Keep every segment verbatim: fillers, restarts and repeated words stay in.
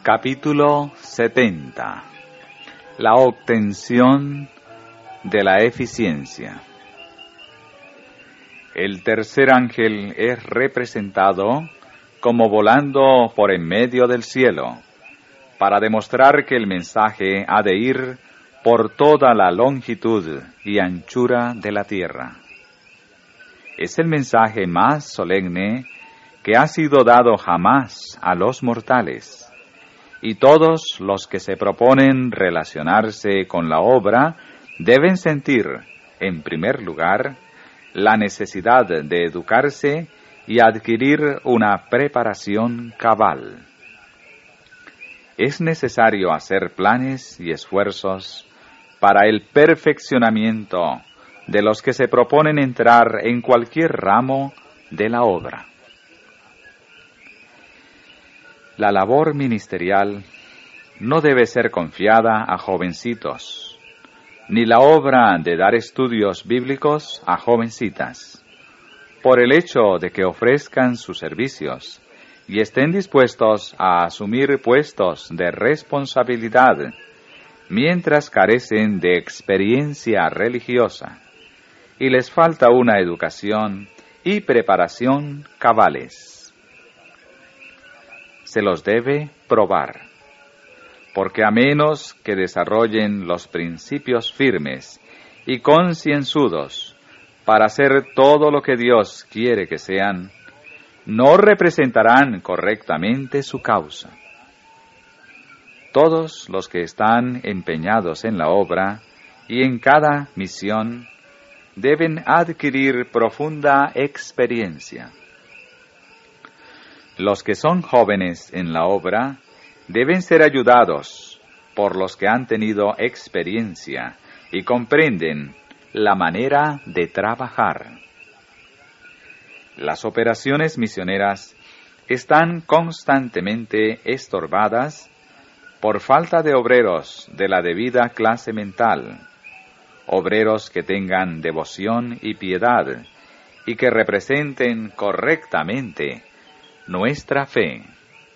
Capítulo setenta. La obtención de la eficiencia. El tercer ángel es representado como volando por en medio del cielo, para demostrar que el mensaje ha de ir por toda la longitud y anchura de la tierra. Es el mensaje más solemne que ha sido dado jamás a los mortales, y todos los que se proponen relacionarse con la obra deben sentir, en primer lugar, la necesidad de educarse y adquirir una preparación cabal. Es necesario hacer planes y esfuerzos para el perfeccionamiento de los que se proponen entrar en cualquier ramo de la obra. La labor ministerial no debe ser confiada a jovencitos, ni la obra de dar estudios bíblicos a jovencitas, por el hecho de que ofrezcan sus servicios y estén dispuestos a asumir puestos de responsabilidad, mientras carecen de experiencia religiosa y les falta una educación y preparación cabales. Se los debe probar, porque a menos que desarrollen los principios firmes y concienzudos para hacer todo lo que Dios quiere que sean, no representarán correctamente su causa. Todos los que están empeñados en la obra y en cada misión deben adquirir profunda experiencia. Los que son jóvenes en la obra deben ser ayudados por los que han tenido experiencia y comprenden la manera de trabajar. Las operaciones misioneras están constantemente estorbadas por falta de obreros de la debida clase mental, obreros que tengan devoción y piedad y que representen correctamente nuestra fe.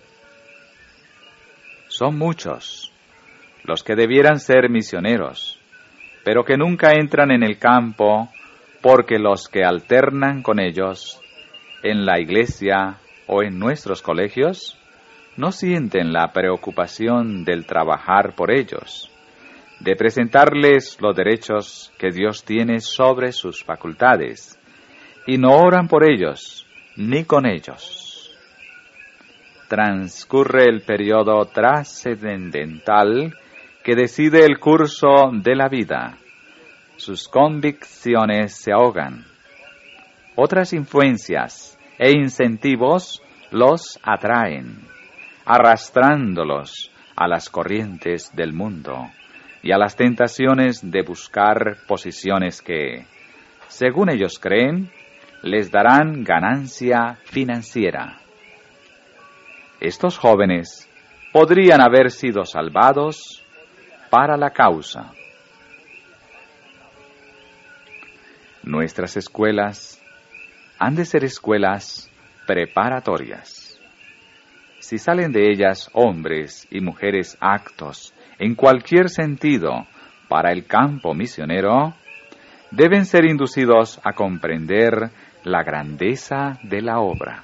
Son muchos los que debieran ser misioneros, pero que nunca entran en el campo porque los que alternan con ellos en la iglesia o en nuestros colegios no sienten la preocupación del trabajar por ellos, de presentarles los derechos que Dios tiene sobre sus facultades, y no oran por ellos ni con ellos. Transcurre el periodo trascendental que decide el curso de la vida. Sus convicciones se ahogan. Otras influencias e incentivos los atraen, arrastrándolos a las corrientes del mundo y a las tentaciones de buscar posiciones que, según ellos creen, les darán ganancia financiera. Estos jóvenes podrían haber sido salvados para la causa. Nuestras escuelas han de ser escuelas preparatorias. Si salen de ellas hombres y mujeres aptos en cualquier sentido para el campo misionero, deben ser inducidos a comprender la grandeza de la obra.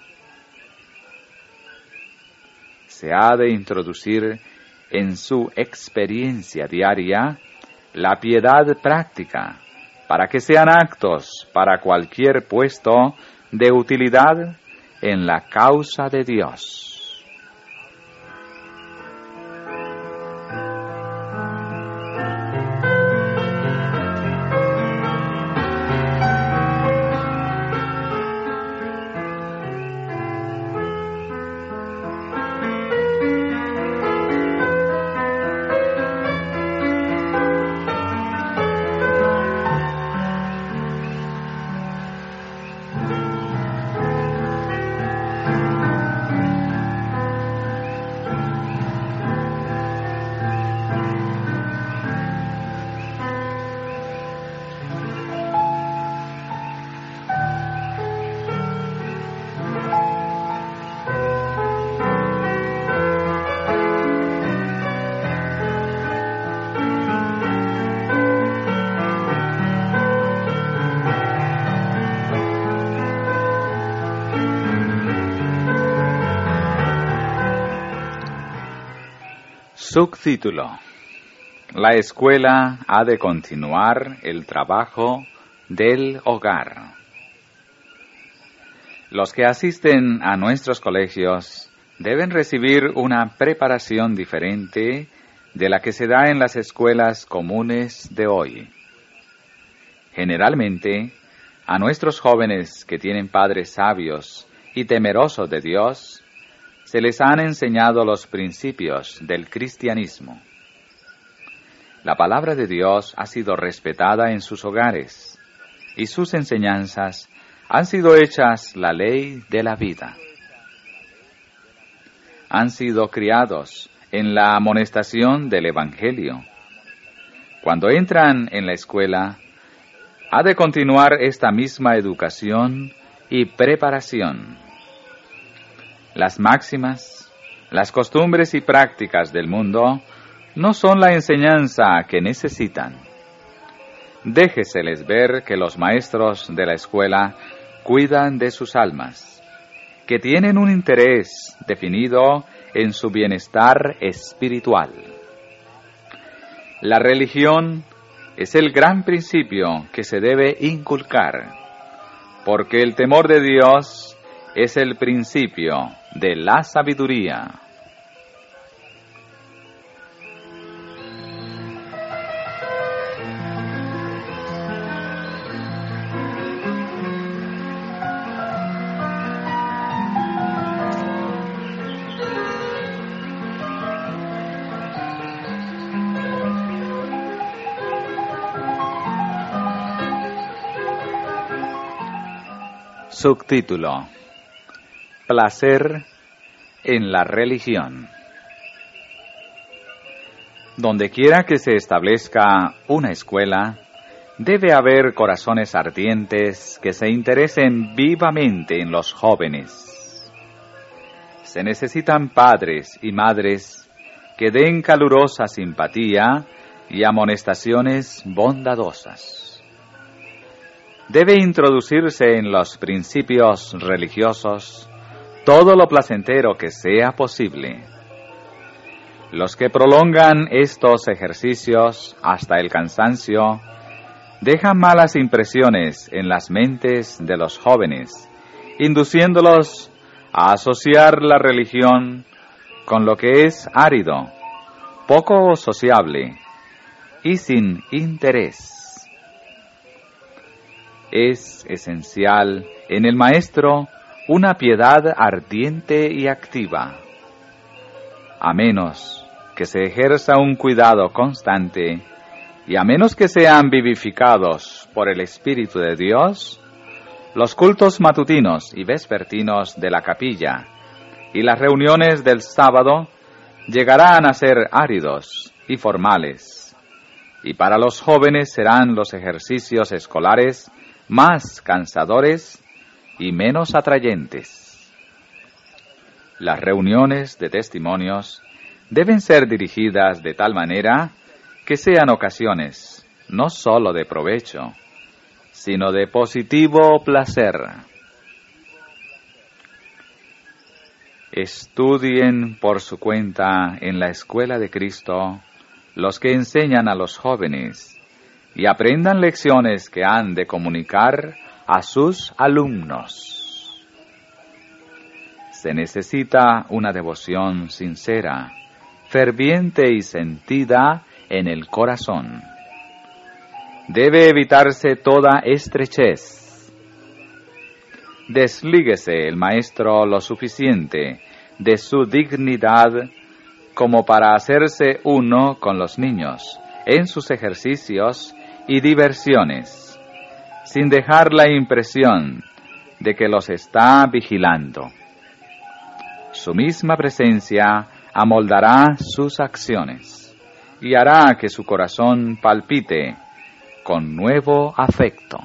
Se ha de introducir en su experiencia diaria la piedad práctica, para que sean aptos para cualquier puesto de utilidad en la causa de Dios. Subtítulo: La escuela ha de continuar el trabajo del hogar. Los que asisten a nuestros colegios deben recibir una preparación diferente de la que se da en las escuelas comunes de hoy. Generalmente, a nuestros jóvenes que tienen padres sabios y temerosos de Dios, se les han enseñado los principios del cristianismo. La palabra de Dios ha sido respetada en sus hogares, y sus enseñanzas han sido hechas la ley de la vida. Han sido criados en la amonestación del Evangelio. Cuando entran en la escuela, ha de continuar esta misma educación y preparación. Las máximas, las costumbres y prácticas del mundo no son la enseñanza que necesitan. Déjeseles ver que los maestros de la escuela cuidan de sus almas, que tienen un interés definido en su bienestar espiritual. La religión es el gran principio que se debe inculcar, porque el temor de Dios es el principio de la sabiduría. Subtítulo: Placer en la religión. Donde quiera que se establezca una escuela, debe haber corazones ardientes que se interesen vivamente en los jóvenes. Se necesitan padres y madres que den calurosa simpatía y amonestaciones bondadosas. Debe introducirse en los principios religiosos todo lo placentero que sea posible. Los que prolongan estos ejercicios hasta el cansancio dejan malas impresiones en las mentes de los jóvenes, induciéndolos a asociar la religión con lo que es árido, poco sociable y sin interés. Es esencial en el maestro una piedad ardiente y activa. A menos que se ejerza un cuidado constante y a menos que sean vivificados por el Espíritu de Dios, los cultos matutinos y vespertinos de la capilla y las reuniones del sábado llegarán a ser áridos y formales, y para los jóvenes serán los ejercicios escolares más cansadores y menos atrayentes. Las reuniones de testimonios deben ser dirigidas de tal manera que sean ocasiones no sólo de provecho, sino de positivo placer. Estudien por su cuenta en la escuela de Cristo los que enseñan a los jóvenes y aprendan lecciones que han de comunicar a sus alumnos. Se necesita una devoción sincera, ferviente y sentida en el corazón. Debe evitarse toda estrechez. Deslíguese el maestro lo suficiente de su dignidad como para hacerse uno con los niños en sus ejercicios y diversiones, sin dejar la impresión de que los está vigilando. Su misma presencia amoldará sus acciones y hará que su corazón palpite con nuevo afecto.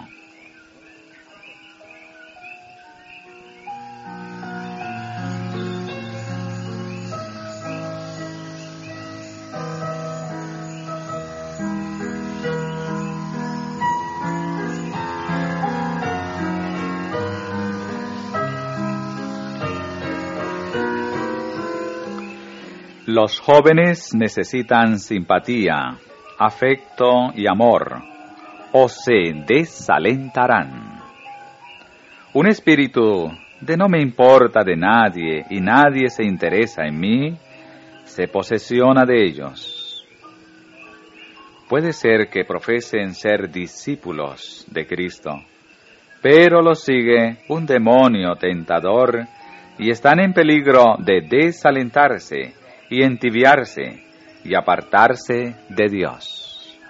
Los jóvenes necesitan simpatía, afecto y amor, o se desalentarán. Un espíritu de no me importa de nadie y nadie se interesa en mí, se posesiona de ellos. Puede ser que profesen ser discípulos de Cristo, pero los sigue un demonio tentador y están en peligro de desalentarse y entibiarse y apartarse de Dios.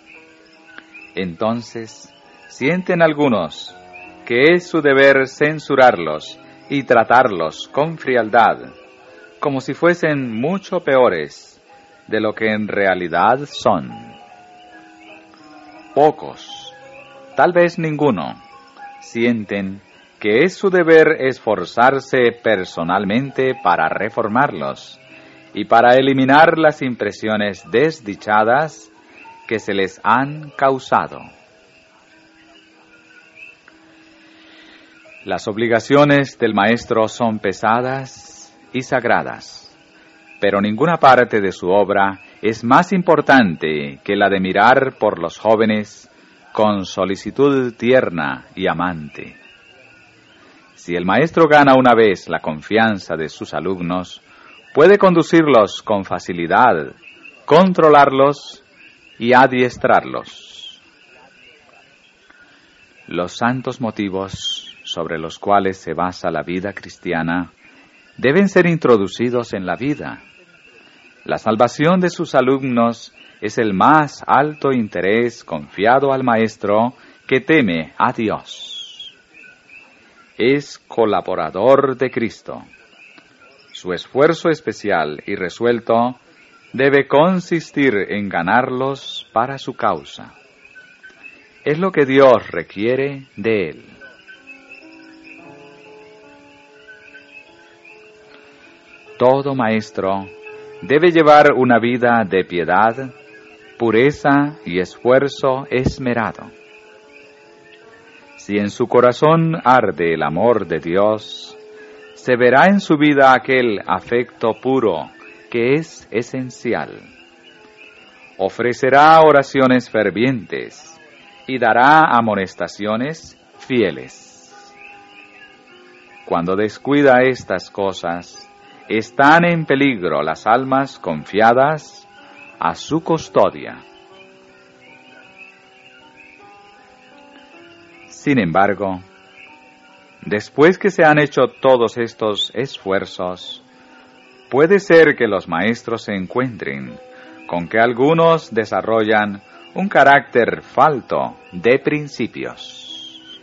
Entonces, sienten algunos que es su deber censurarlos y tratarlos con frialdad, como si fuesen mucho peores de lo que en realidad son. Pocos, tal vez ninguno, sienten que es su deber esforzarse personalmente para reformarlos y para eliminar las impresiones desdichadas que se les han causado. Las obligaciones del maestro son pesadas y sagradas, pero ninguna parte de su obra es más importante que la de mirar por los jóvenes con solicitud tierna y amante. Si el maestro gana una vez la confianza de sus alumnos, puede conducirlos con facilidad, controlarlos y adiestrarlos. Los santos motivos sobre los cuales se basa la vida cristiana deben ser introducidos en la vida. La salvación de sus alumnos es el más alto interés confiado al maestro que teme a Dios. Es colaborador de Cristo. Su esfuerzo especial y resuelto debe consistir en ganarlos para su causa. Es lo que Dios requiere de él. Todo maestro debe llevar una vida de piedad, pureza y esfuerzo esmerado. Si en su corazón arde el amor de Dios, se verá en su vida aquel afecto puro que es esencial. Ofrecerá oraciones fervientes y dará amonestaciones fieles. Cuando descuida estas cosas, están en peligro las almas confiadas a su custodia. Sin embargo, después que se han hecho todos estos esfuerzos, puede ser que los maestros se encuentren con que algunos desarrollan un carácter falto de principios.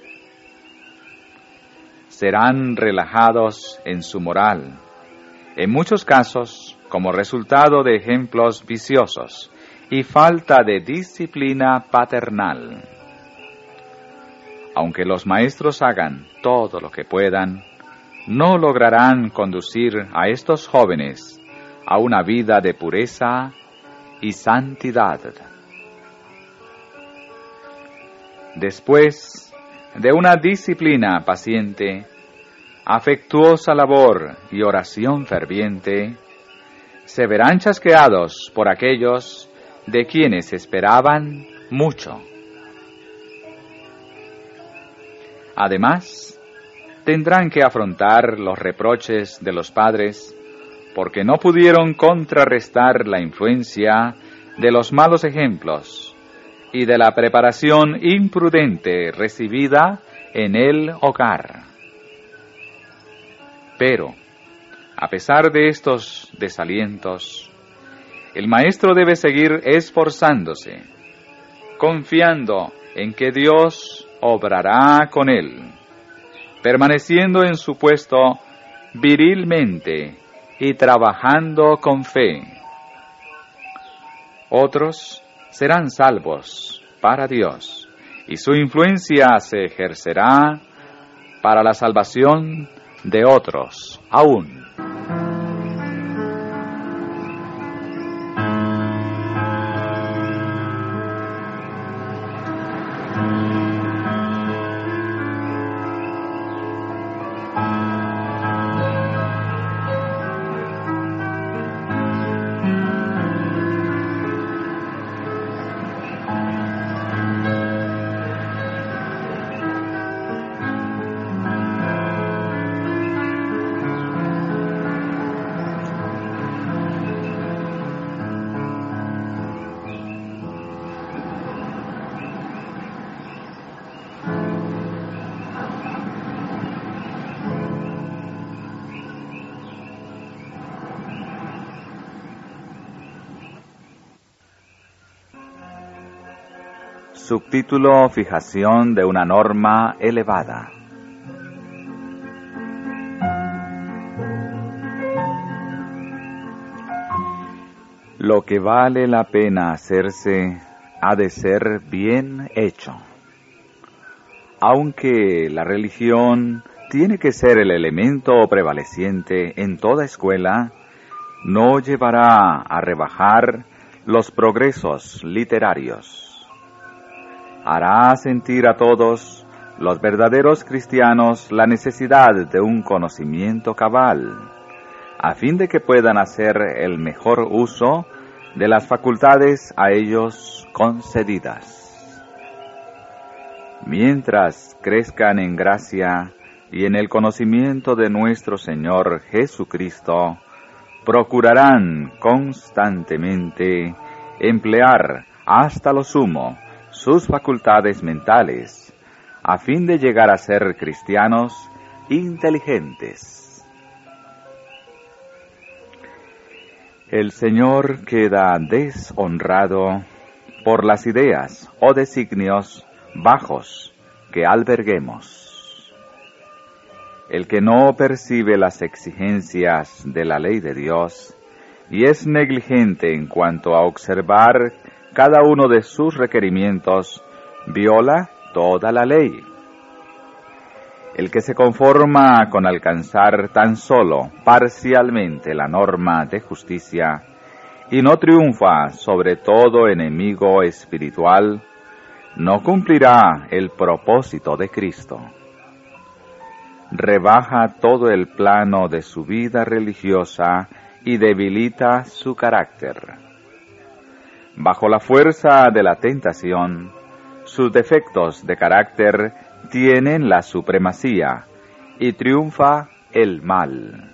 Serán relajados en su moral, en muchos casos como resultado de ejemplos viciosos y falta de disciplina paternal. Aunque los maestros hagan todo lo que puedan, no lograrán conducir a estos jóvenes a una vida de pureza y santidad. Después de una disciplina paciente, afectuosa labor y oración ferviente, se verán chasqueados por aquellos de quienes esperaban mucho. Además, tendrán que afrontar los reproches de los padres porque no pudieron contrarrestar la influencia de los malos ejemplos y de la preparación imprudente recibida en el hogar. Pero, a pesar de estos desalientos, el maestro debe seguir esforzándose, confiando en que Dios obrará con él, permaneciendo en su puesto virilmente y trabajando con fe. Otros serán salvos para Dios, y su influencia se ejercerá para la salvación de otros aún. Subtítulo: Fijación de una norma elevada. Lo que vale la pena hacerse ha de ser bien hecho. Aunque la religión tiene que ser el elemento prevaleciente en toda escuela, no llevará a rebajar los progresos literarios. Hará sentir a todos los verdaderos cristianos la necesidad de un conocimiento cabal, a fin de que puedan hacer el mejor uso de las facultades a ellos concedidas. Mientras crezcan en gracia y en el conocimiento de nuestro Señor Jesucristo, procurarán constantemente emplear hasta lo sumo sus facultades mentales, a fin de llegar a ser cristianos inteligentes. El Señor queda deshonrado por las ideas o designios bajos que alberguemos. El que no percibe las exigencias de la ley de Dios y es negligente en cuanto a observar cada uno de sus requerimientos, viola toda la ley. El que se conforma con alcanzar tan solo parcialmente la norma de justicia y no triunfa sobre todo enemigo espiritual, no cumplirá el propósito de Cristo. Rebaja todo el plano de su vida religiosa y debilita su carácter. Bajo la fuerza de la tentación, sus defectos de carácter tienen la supremacía y triunfa el mal.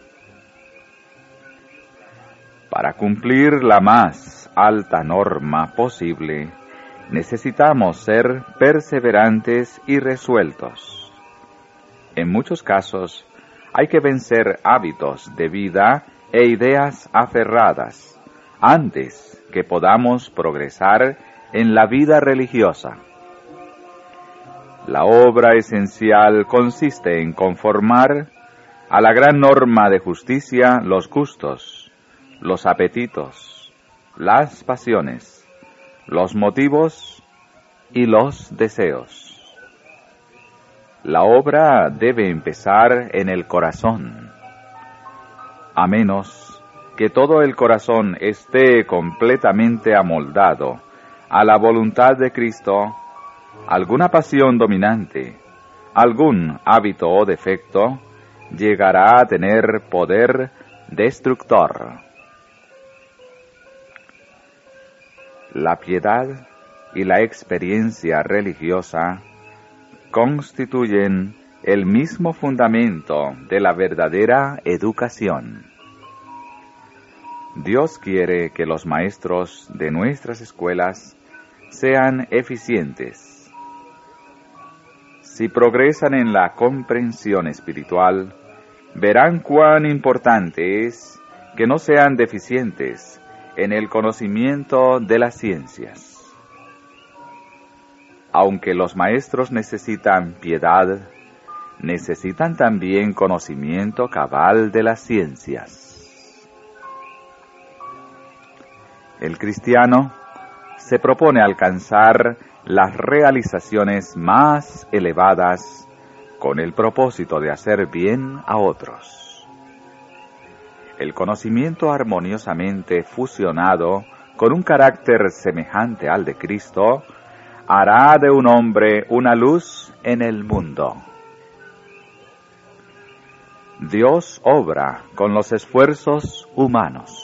Para cumplir la más alta norma posible, necesitamos ser perseverantes y resueltos. En muchos casos, hay que vencer hábitos de vida e ideas aferradas antes que podamos progresar en la vida religiosa. La obra esencial consiste en conformar a la gran norma de justicia los gustos, los apetitos, las pasiones, los motivos y los deseos. La obra debe empezar en el corazón. A menos que todo el corazón esté completamente amoldado a la voluntad de Cristo, alguna pasión dominante, algún hábito o defecto, llegará a tener poder destructor. La piedad y la experiencia religiosa constituyen el mismo fundamento de la verdadera educación. Dios quiere que los maestros de nuestras escuelas sean eficientes. Si progresan en la comprensión espiritual, verán cuán importante es que no sean deficientes en el conocimiento de las ciencias. Aunque los maestros necesitan piedad, necesitan también conocimiento cabal de las ciencias. El cristiano se propone alcanzar las realizaciones más elevadas con el propósito de hacer bien a otros. El conocimiento armoniosamente fusionado con un carácter semejante al de Cristo hará de un hombre una luz en el mundo. Dios obra con los esfuerzos humanos.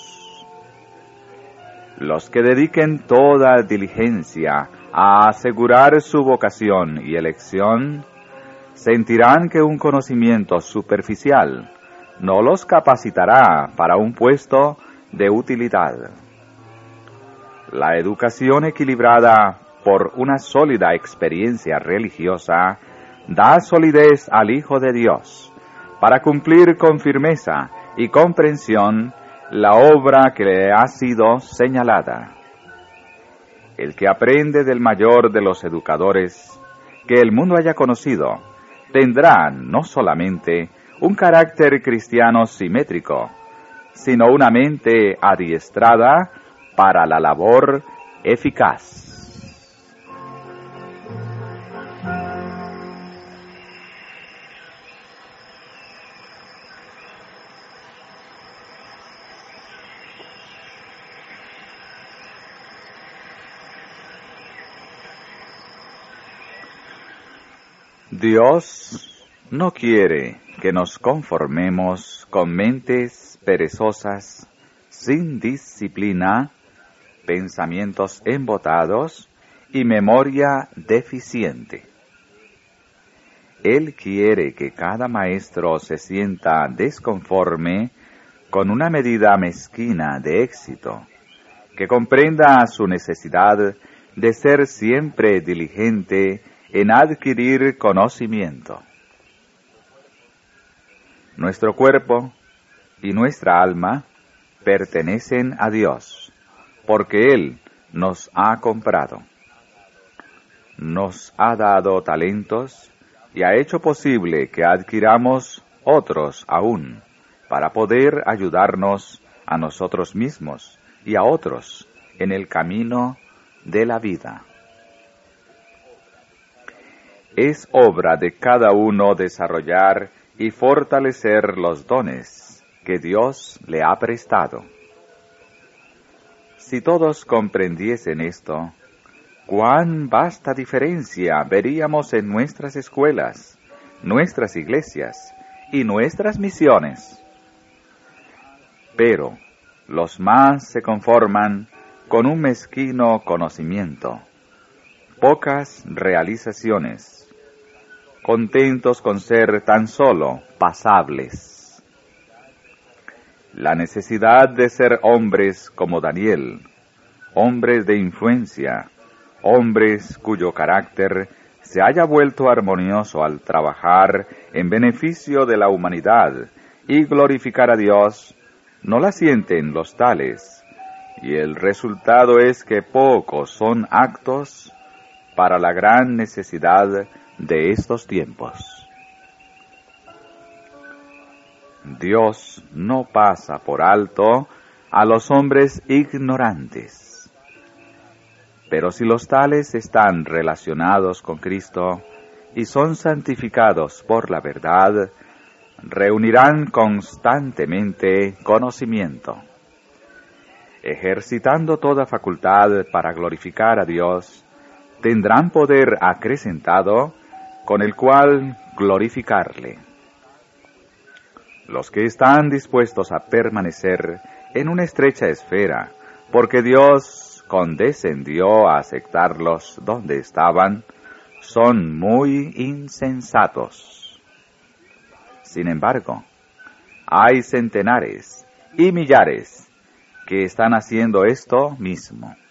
Los que dediquen toda diligencia a asegurar su vocación y elección, sentirán que un conocimiento superficial no los capacitará para un puesto de utilidad. La educación equilibrada por una sólida experiencia religiosa da solidez al Hijo de Dios para cumplir con firmeza y comprensión la obra que le ha sido señalada. El que aprende del mayor de los educadores que el mundo haya conocido, tendrá no solamente un carácter cristiano simétrico, sino una mente adiestrada para la labor eficaz. Dios no quiere que nos conformemos con mentes perezosas, sin disciplina, pensamientos embotados y memoria deficiente. Él quiere que cada maestro se sienta desconforme con una medida mezquina de éxito, que comprenda su necesidad de ser siempre diligente en adquirir conocimiento. Nuestro cuerpo y nuestra alma pertenecen a Dios, porque Él nos ha comprado. Nos ha dado talentos y ha hecho posible que adquiramos otros aún, para poder ayudarnos a nosotros mismos y a otros en el camino de la vida. Es obra de cada uno desarrollar y fortalecer los dones que Dios le ha prestado. Si todos comprendiesen esto, cuán vasta diferencia veríamos en nuestras escuelas, nuestras iglesias y nuestras misiones. Pero los más se conforman con un mezquino conocimiento, pocas realizaciones, contentos con ser tan solo pasables. La necesidad de ser hombres como Daniel, hombres de influencia, hombres cuyo carácter se haya vuelto armonioso al trabajar en beneficio de la humanidad y glorificar a Dios, no la sienten los tales, y el resultado es que pocos son aptos para la gran necesidad de estos tiempos. Dios no pasa por alto a los hombres ignorantes, pero si los tales están relacionados con Cristo y son santificados por la verdad, reunirán constantemente conocimiento, ejercitando toda facultad para glorificar a Dios. Tendrán poder acrecentado con el cual glorificarle. Los que están dispuestos a permanecer en una estrecha esfera, porque Dios condescendió a aceptarlos donde estaban, son muy insensatos. Sin embargo, hay centenares y millares que están haciendo esto mismo.